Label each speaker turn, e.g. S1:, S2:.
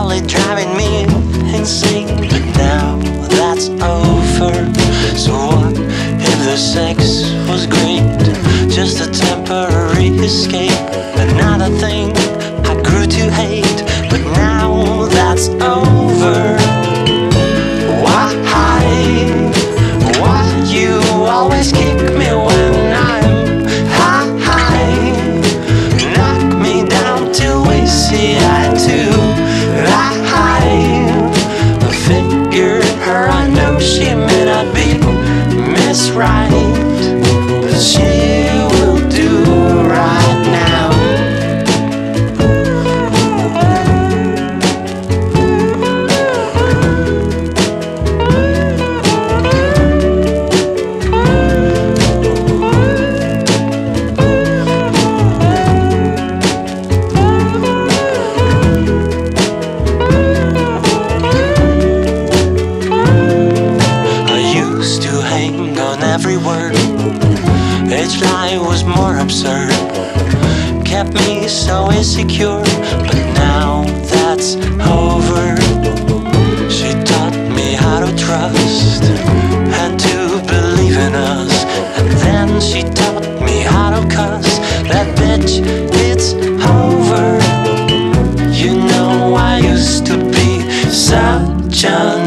S1: probably driving me insane, but now that's over. So what if the sex was great, just a temporary escape? Another thing I grew to hate, but now that's over. Why you always kick me when I'm high? Knock me down till we see eye to eye. I figured her, I know she may not be Miss Right, but she will do right now. Every word, each lie was more absurd, kept me so insecure, but now that's over. She taught me how to trust and to believe in us, and then she taught me how to cuss. That bitch, it's over. You know I used to be such a